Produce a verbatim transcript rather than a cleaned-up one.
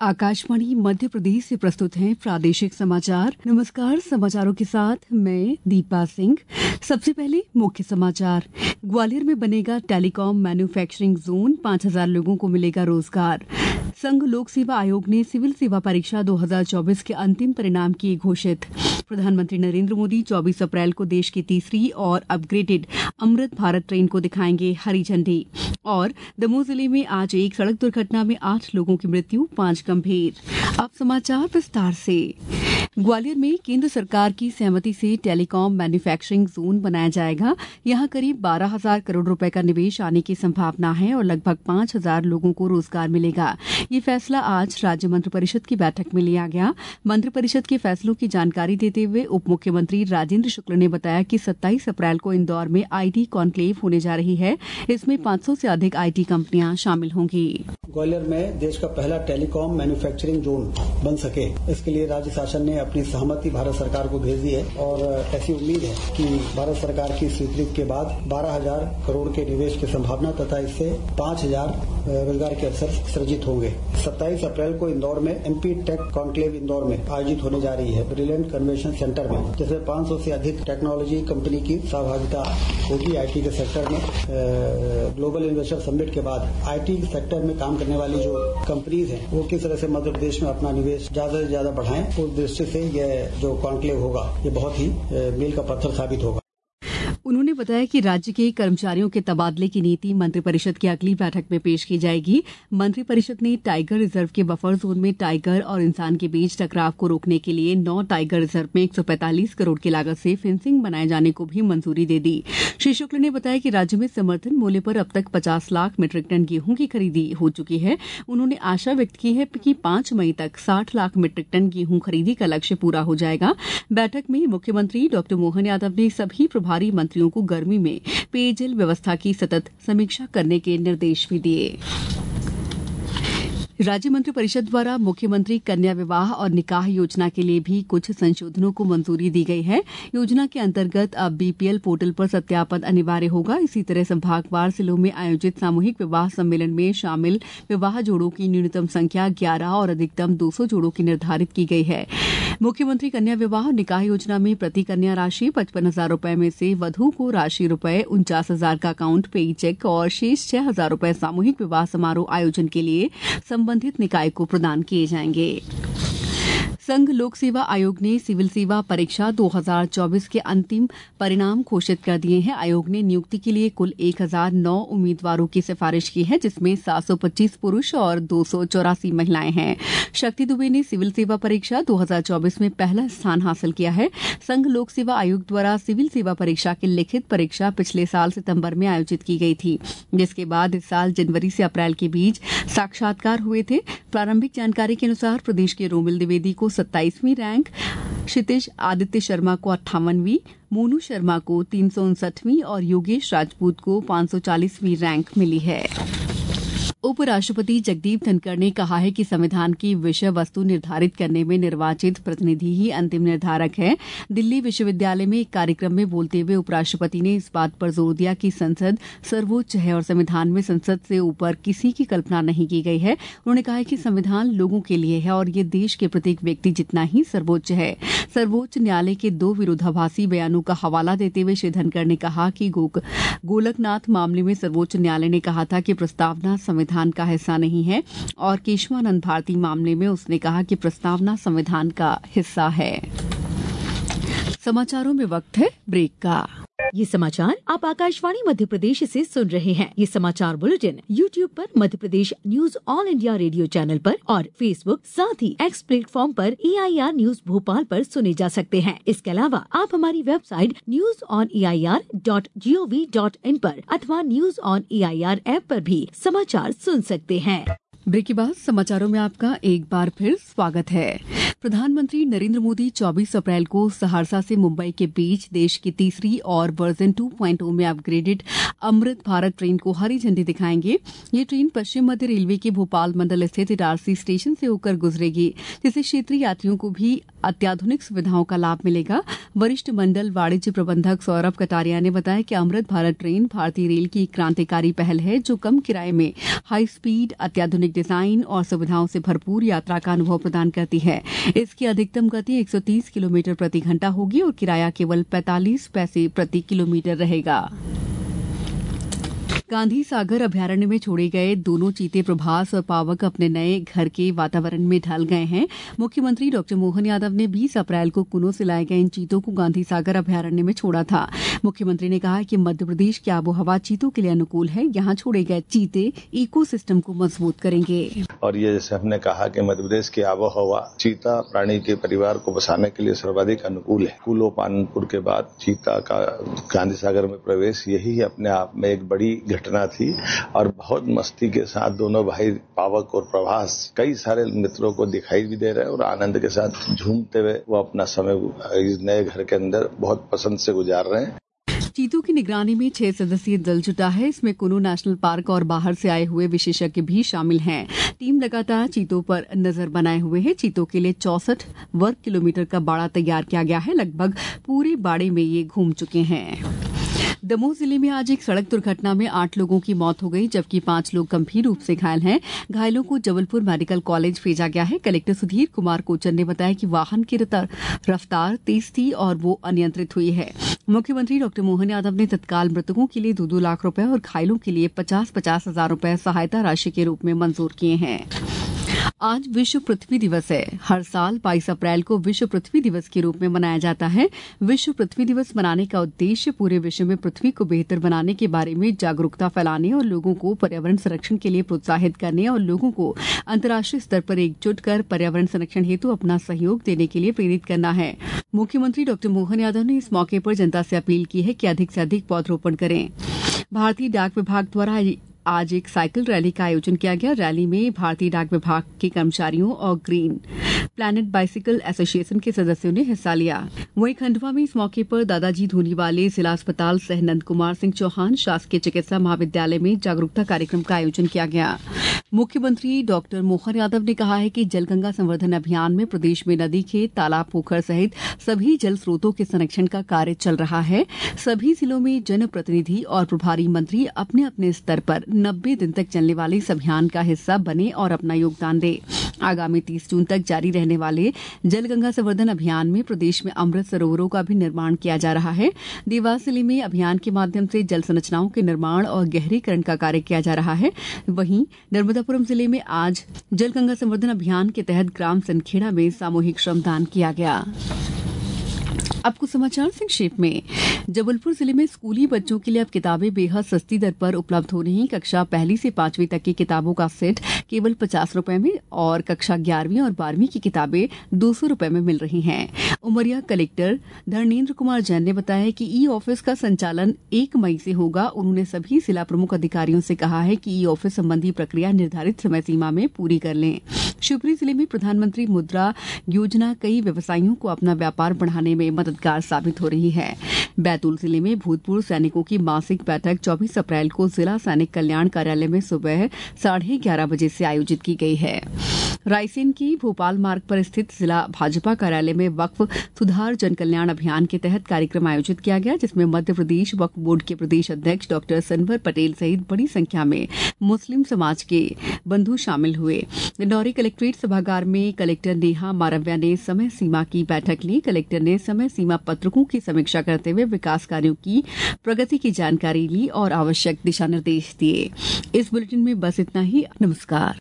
आकाशवाणी मध्य प्रदेश से प्रस्तुत हैं प्रादेशिक समाचार। नमस्कार, समाचारों के साथ मैं दीपा सिंह। सबसे पहले मुख्य समाचार। ग्वालियर में बनेगा टेलीकॉम मैन्युफैक्चरिंग जोन, पांच हजार लोगों को मिलेगा रोजगार। संघ लोक सेवा आयोग ने सिविल सेवा परीक्षा दो हज़ार चौबीस के अंतिम परिणाम किए घोषित। प्रधानमंत्री नरेंद्र मोदी चौबीस अप्रैल को देश की तीसरी और अपग्रेडेड अमृत भारत ट्रेन को दिखाएंगे हरी झंडी। और दमोह जिले में आज एक सड़क दुर्घटना में आठ लोगों की मृत्यु, पांच गंभीर। अब समाचार विस्तार से। ग्वालियर में केंद्र सरकार की सहमति से टेलीकॉम मैन्युफैक्चरिंग जोन बनाया जाएगा। यहां करीब बारह हजार करोड़ रुपए का निवेश आने की संभावना है और लगभग पांच हजार लोगों को रोजगार मिलेगा। ये फैसला आज राज्य मंत्रिपरिषद की बैठक में लिया गया। मंत्रिपरिषद के फैसलों की जानकारी देते हुए उप मुख्यमंत्री राजेंद्र शुक्ल ने बताया कि सत्ताईस अप्रैल को इंदौर में आईटी कॉन्क्लेव होने जा रही है। इसमें पांच सौ से अधिक आईटी कंपनियां शामिल होंगी। ग्वालियर में देश का पहला टेलीकॉम मैन्युफैक्चरिंग जोन बन सके, इसके लिए राज्य शासन ने अपनी सहमति भारत सरकार को भेज दी है और ऐसी उम्मीद है कि भारत सरकार की स्वीकृति के बाद बारह हजार करोड़ के निवेश की संभावना तथा इससे पांच हजार रोजगार के अवसर सृजित होंगे। सत्ताईस अप्रैल को इंदौर में एमपी टेक कॉन्क्लेव इंदौर में आयोजित होने जा रही है, ब्रिलियंट कन्वेंशन सेंटर में, जिसमें पांच सौ से अधिक टेक्नोलॉजी कंपनी की सहभागिता होगी। आईटी के सेक्टर में ग्लोबल इन्वेस्टर समिट के बाद आईटी सेक्टर में काम करने वाली जो कंपनीज हैं वो किस तरह से मध्य प्रदेश में अपना निवेश ज्यादा से ज्यादा बढ़ाएं, उस दृष्टि से यह जो कॉन्क्लेव होगा ये बहुत ही मील का पत्थर साबित होगा। उन्होंने बताया कि राज्य के कर्मचारियों के तबादले की नीति मंत्रिपरिषद की अगली बैठक में पेश की जाएगी। मंत्रिपरिषद ने टाइगर रिजर्व के बफर जोन में टाइगर और इंसान के बीच टकराव को रोकने के लिए नौ टाइगर रिजर्व में एक सौ पैंतालीस करोड़ की लागत से फेंसिंग बनाए जाने को भी मंजूरी दे दी। श्री शुक्ल ने बताया कि राज्य में समर्थन मूल्य पर अब तक पचास लाख मीट्रिक टन गेहूं की खरीदी हो चुकी है। उन्होंने आशा व्यक्त की है कि पांच मई तक साठ लाख मीट्रिक टन गेहूं खरीदी का लक्ष्य पूरा हो जाएगा। बैठक में मुख्यमंत्री डॉक्टर मोहन यादव ने सभी प्रभारी मंत्रियों को गर्मी में पेयजल व्यवस्था की सतत समीक्षा करने के निर्देश भी दिए। राज्य मंत्रिपरिषद द्वारा मुख्यमंत्री कन्या विवाह और निकाह योजना के लिए भी कुछ संशोधनों को मंजूरी दी गई है। योजना के अंतर्गत अब बीपीएल पोर्टल पर सत्यापन अनिवार्य होगा। इसी तरह संभागवार जिलों में आयोजित सामूहिक विवाह सम्मेलन में शामिल विवाह जोड़ों की न्यूनतम संख्या ग्यारह और अधिकतम दो सौ जोड़ों की निर्धारित की गई है। मुख्यमंत्री कन्या विवाह और निकाह योजना में प्रति कन्या राशि पचपन हजार रूपये में से वधू को राशि रूपये उनचास हजार का अकाउंट पेई चेक और शेष छह हजार रूपये सामूहिक विवाह समारोह आयोजन के लिए संबंधित निकाय को प्रदान किए जाएंगे। संघ लोक सेवा आयोग ने सिविल सेवा परीक्षा दो हज़ार चौबीस के अंतिम परिणाम घोषित कर दिए हैं। आयोग ने नियुक्ति के लिए कुल एक हजार नौ उम्मीदवारों की सिफारिश की है, जिसमें सात सौ पच्चीस पुरुष और दो सौ चौरासी महिलाएं हैं। शक्ति दुबे ने सिविल सेवा परीक्षा दो हज़ार चौबीस में पहला स्थान हासिल किया है। संघ लोक सेवा आयोग द्वारा सिविल सेवा परीक्षा की लिखित परीक्षा पिछले साल सितंबर में आयोजित की गई थी, जिसके बाद इस साल जनवरी से अप्रैल के बीच साक्षात्कार हुए थे। प्रारंभिक जानकारी के अनुसार प्रदेश के रोमिल द्विवेदी को सत्ताईसवीं रैंक, क्षितिज आदित्य शर्मा को अट्ठावनवीं, मोनू शर्मा को तीन सौ उनसठवीं और योगेश राजपूत को पांच सौ चालीसवीं रैंक मिली है। उपराष्ट्रपति जगदीप धनखड़ ने कहा है कि संविधान की विषय वस्तु निर्धारित करने में निर्वाचित प्रतिनिधि ही अंतिम निर्धारक है। दिल्ली विश्वविद्यालय में एक कार्यक्रम में बोलते हुए उपराष्ट्रपति ने इस बात पर जोर दिया कि संसद सर्वोच्च है और संविधान में संसद से ऊपर किसी की कल्पना नहीं की गई है। उन्होंने कहा कि संविधान लोगों के लिए है और ये देश के प्रत्येक व्यक्ति जितना ही सर्वोच्च है। सर्वोच्च न्यायालय के दो विरोधाभासी बयानों का हवाला देते हुए श्री धनखड़ ने कहा कि गोलकनाथ मामले में सर्वोच्च न्यायालय ने कहा था कि प्रस्तावना संविधान का हिस्सा नहीं है और केशवानंद भारती मामले में उसने कहा कि प्रस्तावना संविधान का हिस्सा है। समाचारों में वक्त है ब्रेक का। ये समाचार आप आकाशवाणी मध्य प्रदेश से सुन रहे हैं। ये समाचार बुलेटिन यूट्यूब पर Madhya Pradesh news All India Radio channel पर और फेसबुक साथ ही एक्स प्लेटफॉर्म पर A I R news Bhopal पर सुने जा सकते हैं। इसके अलावा आप हमारी website news on A I R dot G O V dot I पर अथवा news on A I R app पर भी समाचार सुन सकते हैं। ब्रेक के बाद समाचारों में आपका एक बार फिर स्वागत है। प्रधानमंत्री नरेंद्र मोदी चौबीस अप्रैल को सहरसा से मुंबई के बीच देश की तीसरी और वर्जन टू पॉइंट ओ में अपग्रेडेड अमृत भारत ट्रेन को हरी झंडी दिखाएंगे। ये ट्रेन पश्चिम मध्य रेलवे के भोपाल मंडल स्थित इटारसी स्टेशन से होकर गुजरेगी, जिससे क्षेत्रीय यात्रियों को भी अत्याधुनिक सुविधाओं का लाभ मिलेगा। वरिष्ठ मंडल वाणिज्य प्रबंधक सौरभ कटारिया ने बताया कि अमृत भारत ट्रेन भारतीय रेल की एक क्रांतिकारी पहल है, जो कम किराए में हाई स्पीड, अत्याधुनिक डिजाइन और सुविधाओं से भरपूर यात्रा का अनुभव प्रदान करती है। इसकी अधिकतम गति एक सौ तीस किलोमीटर प्रति घंटा होगी और किराया केवल पैंतालीस पैसे प्रति किलोमीटर रहेगा। गांधी सागर अभयारण्य में छोड़े गए दोनों चीते प्रभास और पावक अपने नए घर के वातावरण में ढल गए हैं। मुख्यमंत्री डॉक्टर मोहन यादव ने बीस अप्रैल को कुनो से लाए गए इन चीतों को गांधी सागर अभयारण्य में छोड़ा था। मुख्यमंत्री ने कहा कि मध्य प्रदेश की आबोहवा चीतों के लिए अनुकूल है। यहाँ छोड़े गए चीते इकोसिस्टम को मजबूत करेंगे। और ये जैसे हमने कहा कि मध्य प्रदेश की आबोहवा चीता प्राणी के परिवार को बसाने के लिए सर्वाधिक अनुकूल है। कुलो पानपुर के बाद चीता का गांधी सागर में प्रवेश यही अपने आप में एक बड़ी घटना थी और बहुत मस्ती के साथ दोनों भाई पावक और प्रभास कई सारे मित्रों को दिखाई भी दे रहे हैं और आनंद के साथ झूमते हुए वो अपना समय इस नए घर के अंदर बहुत पसंद से गुजार रहे हैं। चीतों की निगरानी में छह सदस्यीय दल जुटा है। इसमें कुनो नेशनल पार्क और बाहर से आए हुए विशेषज्ञ भी शामिल हैं। टीम लगातार चीतों पर नजर बनाए हुए है। चीतों के लिए चौसठ वर्ग किलोमीटर का बाड़ा तैयार किया गया है। लगभग पूरे बाड़े में ये घूम चुके हैं। दमोह जिले में आज एक सड़क दुर्घटना में आठ लोगों की मौत हो गई, जबकि पांच लोग गंभीर रूप से घायल हैं। घायलों को जबलपुर मेडिकल कॉलेज भेजा गया है। कलेक्टर सुधीर कुमार कोचर ने बताया कि वाहन की रफ्तार तेज थी और वो अनियंत्रित हुई है। मुख्यमंत्री डॉक्टर मोहन यादव ने तत्काल मृतकों के लिए दो दो लाख रुपए और घायलों के लिए पचास पचास हजार रुपए सहायता राशि के रूप में मंजूर किए हैं। आज विश्व पृथ्वी दिवस है। हर साल बाईस अप्रैल को विश्व पृथ्वी दिवस के रूप में मनाया जाता है। विश्व पृथ्वी दिवस मनाने का उद्देश्य पूरे विश्व में पृथ्वी को बेहतर बनाने के बारे में जागरूकता फैलाने और लोगों को पर्यावरण संरक्षण के लिए प्रोत्साहित करने और लोगों को अंतर्राष्ट्रीय स्तर पर एकजुट कर पर्यावरण संरक्षण हेतु अपना सहयोग देने के लिए प्रेरित करना है। मुख्यमंत्री डॉक्टर मोहन यादव ने इस मौके पर जनता से अपील की है कि अधिक से अधिक पौधरोपण करें। भारतीय डाक विभाग द्वारा आज एक साइकिल रैली का आयोजन किया गया। रैली में भारतीय डाक विभाग के कर्मचारियों और ग्रीन प्लैनेट बाइसिकल एसोसिएशन के सदस्यों ने हिस्सा लिया। वहीं खंडवा में इस मौके पर दादाजी धूनीवाले जिला अस्पताल सह नंद कुमार सिंह चौहान शासकीय चिकित्सा महाविद्यालय में जागरूकता कार्यक्रम का आयोजन किया गया। मुख्यमंत्री डॉक्टर मोहन यादव ने कहा है कि जल गंगा संवर्धन अभियान में प्रदेश में नदी, खेत, तालाब, पोखर सहित सभी जल स्रोतों के संरक्षण का कार्य चल रहा है। सभी जिलों में जनप्रतिनिधि और प्रभारी मंत्री अपने अपने स्तर पर नब्बे दिन तक चलने वाले इस अभियान का हिस्सा बने और अपना योगदान दे। आगामी तीस जून तक जारी रहने वाले जल गंगा संवर्धन अभियान में प्रदेश में अमृत सरोवरों का भी निर्माण किया जा रहा है। देवास जिले में अभियान के माध्यम से जल संरचनाओं के निर्माण और गहरीकरण का कार्य किया जा रहा है। वहीं नर्मदापुरम जिले में आज जल गंगा संवर्धन अभियान के तहत ग्राम सनखेड़ा में सामूहिक श्रमदान किया गया। अब कुछ समाचार संक्षेप में। जबलपुर जिले में स्कूली बच्चों के लिए अब किताबें बेहद सस्ती दर पर उपलब्ध हो रही हैं। कक्षा पहली से पांचवी तक की किताबों का सेट केवल पचास रुपए में और कक्षा ग्यारहवीं और बारहवीं की किताबें दो सौ रुपए में मिल रही हैं। उमरिया कलेक्टर धर्मेंद्र कुमार जैन ने बताया कि ई ऑफिस का संचालन एक मई से होगा। उन्होंने सभी जिला प्रमुख अधिकारियों से कहा है कि ई ऑफिस संबंधी प्रक्रिया निर्धारित समय सीमा में पूरी कर लें। शिवपुरी जिले में प्रधानमंत्री मुद्रा योजना कई व्यवसायियों को अपना व्यापार बढ़ाने में मददगार साबित हो रही है। बैतूल जिले में भूतपूर्व सैनिकों की मासिक बैठक चौबीस अप्रैल को जिला सैनिक कल्याण कार्यालय में सुबह साढ़े ग्यारह बजे से आयोजित की गई है। रायसेन की भोपाल मार्ग पर स्थित जिला भाजपा कार्यालय में वक्फ सुधार जन कल्याण अभियान के तहत कार्यक्रम आयोजित किया गया, जिसमें मध्य प्रदेश वक्फ बोर्ड के प्रदेश अध्यक्ष डॉक्टर सनवर पटेल सहित बड़ी संख्या में मुस्लिम समाज के बंधु शामिल हुए। डिंडौरी कलेक्ट्रेट सभागार में कलेक्टर नेहा मारव्या ने समय सीमा की बैठक ली। कलेक्टर ने समय सीमा पत्रकों की समीक्षा करते हुए विकास कार्यों की प्रगति की जानकारी ली और आवश्यक दिशा निर्देश दिए। इस बुलेटिन में बस इतना ही। नमस्कार।